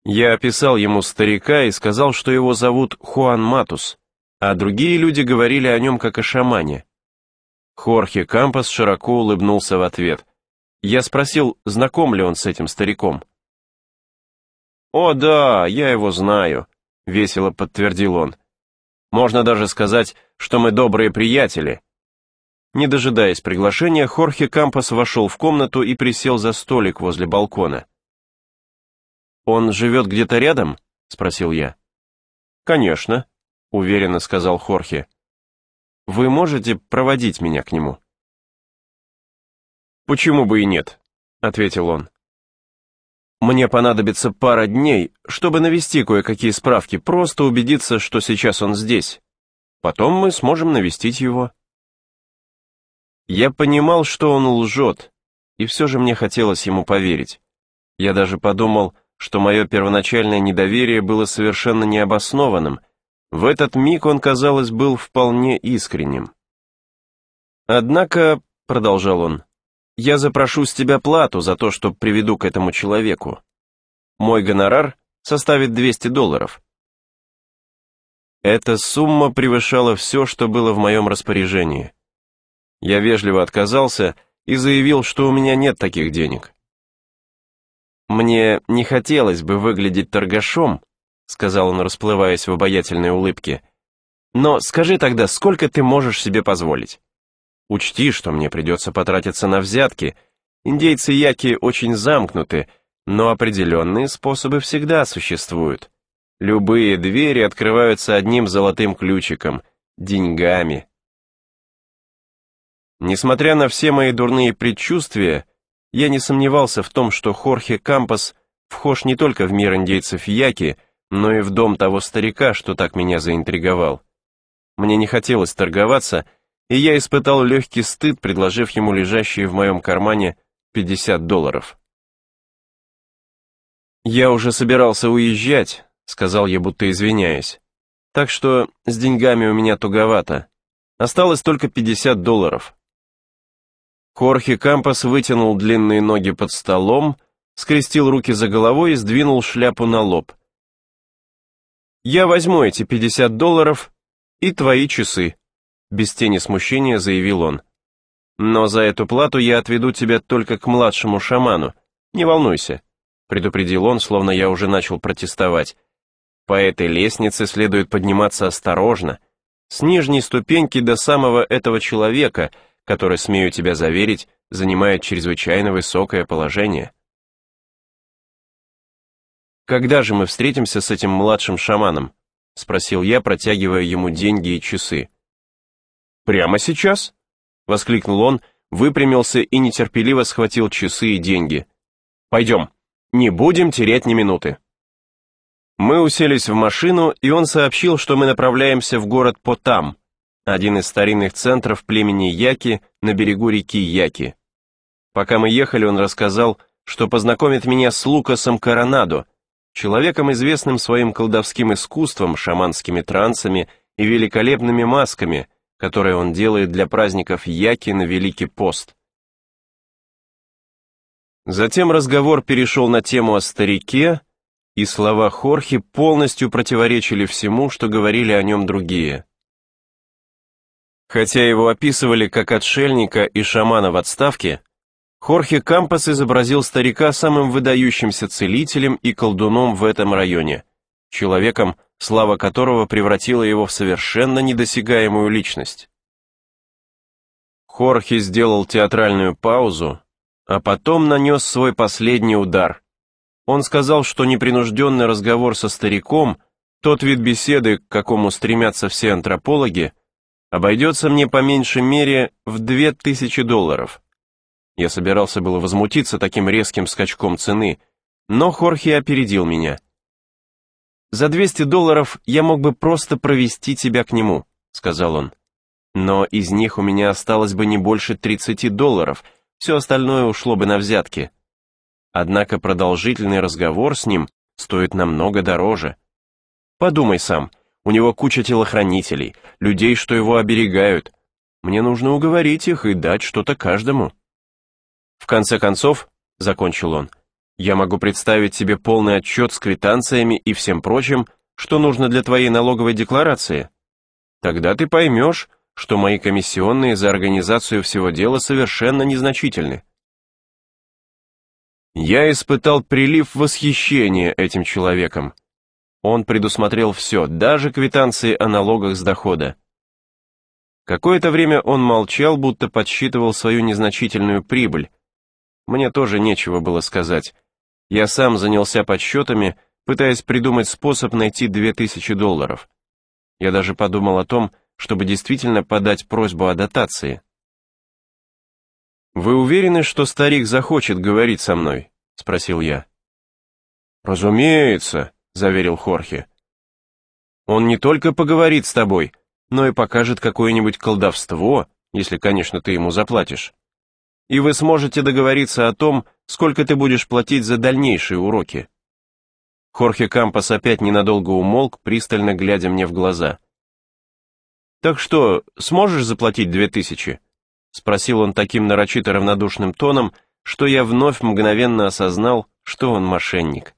Я описал ему старика и сказал, что его зовут Хуан Матус, а другие люди говорили о нем как о шамане. Хорхе Кампос широко улыбнулся в ответ. Я спросил, знаком ли он с этим стариком. «О да, я его знаю», — весело подтвердил он. «Можно даже сказать, что мы добрые приятели». Не дожидаясь приглашения, Хорхе Кампос вошел в комнату и присел за столик возле балкона. «Он живет где-то рядом?» — спросил я. «Конечно», — уверенно сказал Хорхе. «Вы можете проводить меня к нему?» «Почему бы и нет?» — ответил он. «Мне понадобится пара дней, чтобы навести кое-какие справки, просто убедиться, что сейчас он здесь. Потом мы сможем навестить его». Я понимал, что он лжет, и все же мне хотелось ему поверить. Я даже подумал, что мое первоначальное недоверие было совершенно необоснованным. В этот миг он, казалось, был вполне искренним. «Однако», — продолжал он, — «я запрошу с тебя плату за то, что приведу к этому человеку. Мой гонорар составит $200. Эта сумма превышала все, что было в моем распоряжении. Я вежливо отказался и заявил, что у меня нет таких денег. «Мне не хотелось бы выглядеть торгашом», — сказал он, расплываясь в обаятельной улыбке. «Но скажи тогда, сколько ты можешь себе позволить? Учти, что мне придется потратиться на взятки. Индейцы яки очень замкнуты, но определенные способы всегда существуют. Любые двери открываются одним золотым ключиком — деньгами». Несмотря на все мои дурные предчувствия, я не сомневался в том, что Хорхе Кампос вхож не только в мир индейцев яки, но и в дом того старика, что так меня заинтриговал. Мне не хотелось торговаться, и я испытал легкий стыд, предложив ему лежащие в моем кармане $50. «Я уже собирался уезжать», — сказал я, будто извиняясь, «так что с деньгами у меня туговато. Осталось только $50. Хорхе Кампос вытянул длинные ноги под столом, скрестил руки за головой и сдвинул шляпу на лоб. «Я возьму эти $50 и твои часы», — без тени смущения заявил он. «Но за эту плату я отведу тебя только к младшему шаману. Не волнуйся», — предупредил он, словно я уже начал протестовать. «По этой лестнице следует подниматься осторожно, с нижней ступеньки до самого этого человека, который, смею тебя заверить, занимает чрезвычайно высокое положение». «Когда же мы встретимся с этим младшим шаманом?» — спросил я, протягивая ему деньги и часы. «Прямо сейчас?» — воскликнул он, выпрямился и нетерпеливо схватил часы и деньги. «Пойдем, не будем терять ни минуты». Мы уселись в машину, и он сообщил, что мы направляемся в город Потам, один из старинных центров племени Яки на берегу реки Яки. Пока мы ехали, он рассказал, что познакомит меня с Лукасом Коронадо, человеком, известным своим колдовским искусством, шаманскими трансами и великолепными масками, которые он делает для праздников Яки на Великий пост. Затем разговор перешел на тему о старике, и слова Хорхе полностью противоречили всему, что говорили о нем другие. Хотя его описывали как отшельника и шамана в отставке, Хорхе Кампос изобразил старика самым выдающимся целителем и колдуном в этом районе, человеком, слава которого превратила его в совершенно недосягаемую личность. Хорхе сделал театральную паузу, а потом нанес свой последний удар. Он сказал, что непринужденный разговор со стариком, тот вид беседы, к какому стремятся все антропологи, обойдется мне по меньшей мере в $2000. Я собирался было возмутиться таким резким скачком цены, но Хорхе опередил меня. «За $200 я мог бы просто провести тебя к нему», — сказал он. «Но из них у меня осталось бы не больше $30, все остальное ушло бы на взятки. Однако продолжительный разговор с ним стоит намного дороже. Подумай сам, у него куча телохранителей, людей, что его оберегают. Мне нужно уговорить их и дать что-то каждому». «В конце концов», — закончил он, Я могу представить себе полный отчет с квитанциями и всем прочим, что нужно для твоей налоговой декларации. Тогда ты поймешь, что мои комиссионные за организацию всего дела совершенно незначительны. Я испытал прилив восхищения этим человеком. Он предусмотрел все, даже квитанции о налогах с дохода. Какое-то время он молчал, будто подсчитывал свою незначительную прибыль. Мне тоже нечего было сказать. Я сам занялся подсчетами, пытаясь придумать способ найти $2000. Я даже подумал о том, чтобы действительно подать просьбу о дотации. «Вы уверены, что старик захочет говорить со мной?» — спросил я. «Разумеется», — заверил Хорхе. «Он не только поговорит с тобой, но и покажет какое-нибудь колдовство, если, конечно, ты ему заплатишь. И вы сможете договориться о том, сколько ты будешь платить за дальнейшие уроки». Хорхе Кампос опять ненадолго умолк, пристально глядя мне в глаза. «Так что, сможешь заплатить 2000?» — спросил он таким нарочито равнодушным тоном, что я вновь мгновенно осознал, что он мошенник.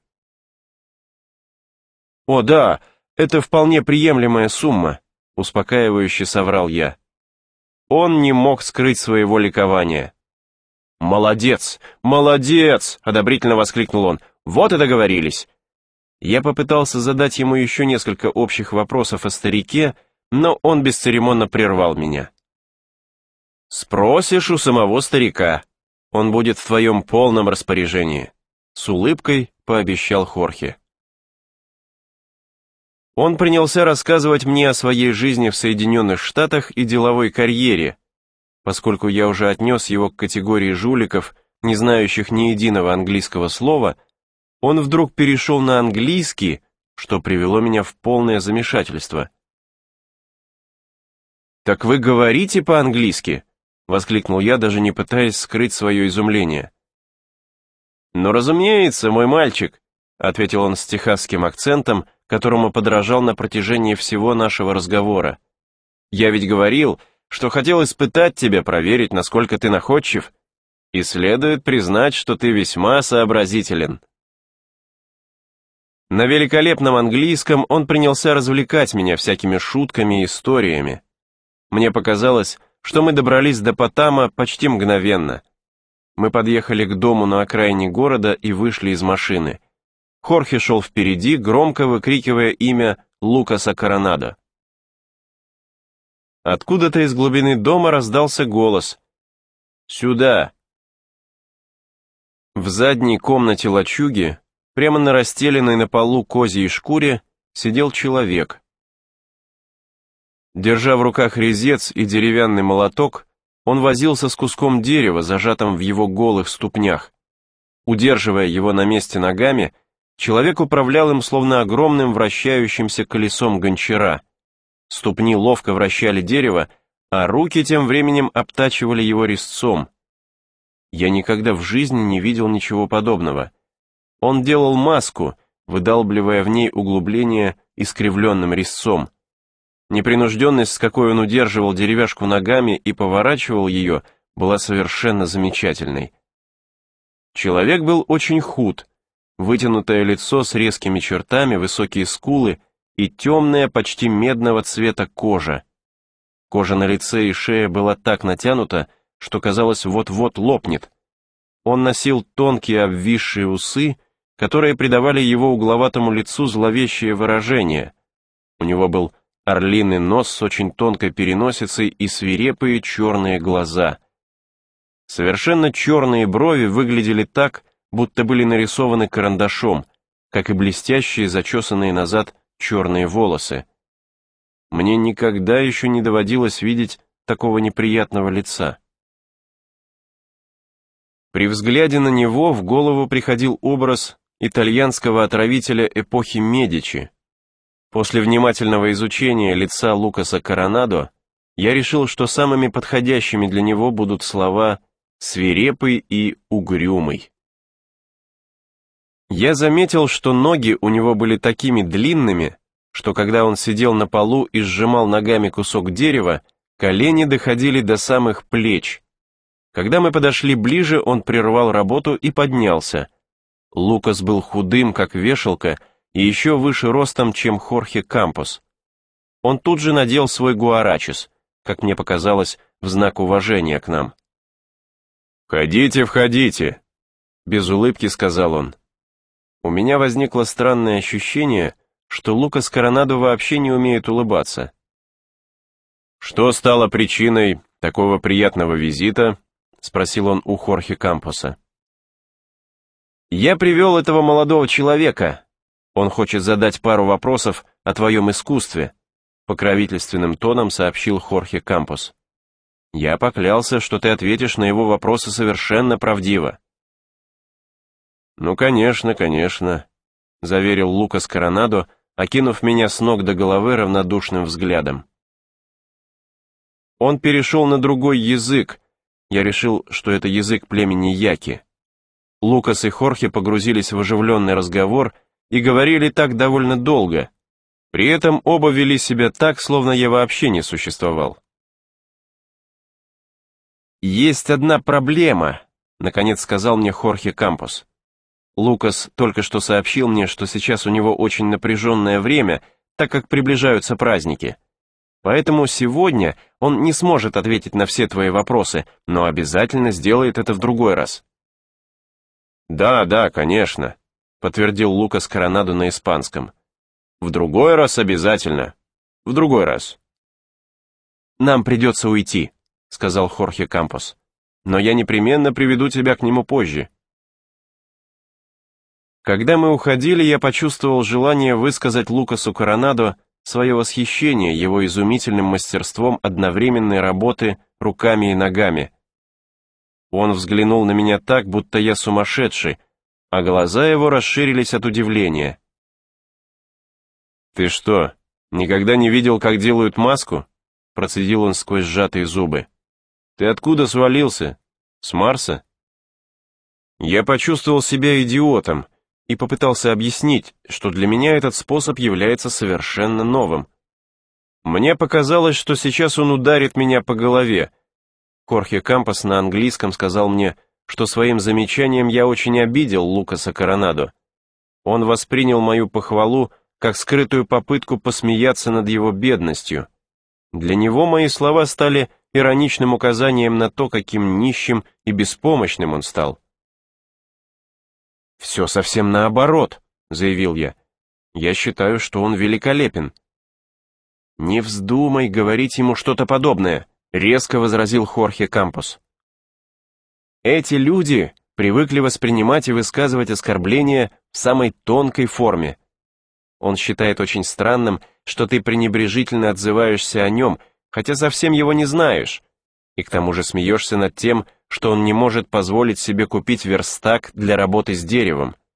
«О да, это вполне приемлемая сумма», — успокаивающе соврал я. Он не мог скрыть своего ликования. «Молодец, молодец!» — одобрительно воскликнул он. «Вот и договорились!» Я попытался задать ему еще несколько общих вопросов о старике, но он бесцеремонно прервал меня. «Спросишь у самого старика. Он будет в твоем полном распоряжении», — с улыбкой пообещал Хорхе. Он принялся рассказывать мне о своей жизни в Соединенных Штатах и деловой карьере, поскольку я уже отнес его к категории жуликов, не знающих ни единого английского слова. Он вдруг перешел на английский, что привело меня в полное замешательство. «Так вы говорите по-английски?» — воскликнул я, даже не пытаясь скрыть свое изумление. «Ну, разумеется, мой мальчик», — ответил он с техасским акцентом, которому подражал на протяжении всего нашего разговора. «Я ведь говорил, что хотел испытать тебя, проверить, насколько ты находчив, и следует признать, что ты весьма сообразителен». На великолепном английском он принялся развлекать меня всякими шутками и историями. Мне показалось, что мы добрались до Потама почти мгновенно. Мы подъехали к дому на окраине города и вышли из машины. Хорхе шел впереди, громко выкрикивая имя Лукаса Коронадо. Откуда-то из глубины дома раздался голос. «Сюда!» В задней комнате лачуги, прямо на расстеленной на полу козьей шкуре, сидел человек. Держа в руках резец и деревянный молоток, он возился с куском дерева, зажатым в его голых ступнях. Удерживая его на месте ногами, человек управлял им словно огромным вращающимся колесом гончара. Ступни ловко вращали дерево, а руки тем временем обтачивали его резцом. Я никогда в жизни не видел ничего подобного. Он делал маску, выдалбливая в ней углубление искривленным резцом. Непринужденность, с какой он удерживал деревяшку ногами и поворачивал ее, была совершенно замечательной. Человек был очень худ, вытянутое лицо с резкими чертами, высокие скулы и темная, почти медного цвета кожа. Кожа на лице и шее была так натянута, что казалось, вот-вот лопнет. Он носил тонкие обвисшие усы, которые придавали его угловатому лицу зловещее выражение. У него был орлиный нос с очень тонкой переносицей и свирепые черные глаза. Совершенно черные брови выглядели так, будто были нарисованы карандашом, как и блестящие, зачесанные назад черные волосы. Мне никогда еще не доводилось видеть такого неприятного лица. При взгляде на него в голову приходил образ итальянского отравителя эпохи Медичи. После внимательного изучения лица Лукаса Коронадо я решил, что самыми подходящими для него будут слова «свирепый» и «угрюмый». Я заметил, что ноги у него были такими длинными, что когда он сидел на полу и сжимал ногами кусок дерева, колени доходили до самых плеч. Когда мы подошли ближе, он прервал работу и поднялся. Лукас был худым, как вешалка, и еще выше ростом, чем Хорхе Кампос. Он тут же надел свой гуарачес, как мне показалось, в знак уважения к нам. «Входите, входите», — без улыбки сказал он. У меня возникло странное ощущение, что Лукас Коронадо вообще не умеет улыбаться. «Что стало причиной такого приятного визита?» — спросил он у Хорхе Кампоса. «Я привел этого молодого человека. Он хочет задать пару вопросов о твоем искусстве», — покровительственным тоном сообщил Хорхе Кампос. «Я поклялся, что ты ответишь на его вопросы совершенно правдиво». «Ну, конечно, конечно», — заверил Лукас Коронадо, окинув меня с ног до головы равнодушным взглядом. Он перешел на другой язык. Я решил, что это язык племени Яки. Лукас и Хорхе погрузились в оживленный разговор и говорили так довольно долго. При этом оба вели себя так, словно я вообще не существовал. «Есть одна проблема», — наконец сказал мне Хорхе Кампос. Лукас только что сообщил мне, что сейчас у него очень напряженное время, так как приближаются праздники. Поэтому сегодня он не сможет ответить на все твои вопросы, но обязательно сделает это в другой раз. «Да, конечно», — подтвердил Лукас Коронадо на испанском. «В другой раз обязательно. В другой раз». «Нам придется уйти», — сказал Хорхе Кампос. «Но я непременно приведу тебя к нему позже». Когда мы уходили, я почувствовал желание высказать Лукасу Коронадо свое восхищение его изумительным мастерством одновременной работы руками и ногами. Он взглянул на меня так, будто я сумасшедший, а глаза его расширились от удивления. «Ты что, никогда не видел, как делают маску?» — процедил он сквозь сжатые зубы. «Ты откуда свалился? С Марса?» Я почувствовал себя идиотом и попытался объяснить, что для меня этот способ является совершенно новым. Мне показалось, что сейчас он ударит меня по голове. Хорхе Кампос на английском сказал мне, что своим замечанием я очень обидел Лукаса Коронадо. Он воспринял мою похвалу как скрытую попытку посмеяться над его бедностью. Для него мои слова стали ироничным указанием на то, каким нищим и беспомощным он стал. «Все совсем наоборот», — заявил я. «Я считаю, что он великолепен». «Не вздумай говорить ему что-то подобное», — резко возразил Хорхе Кампос. «Эти люди привыкли воспринимать и высказывать оскорбления в самой тонкой форме. Он считает очень странным, что ты пренебрежительно отзываешься о нем, хотя совсем его не знаешь, и к тому же смеешься над тем, что он не может позволить себе купить верстак для работы с деревом.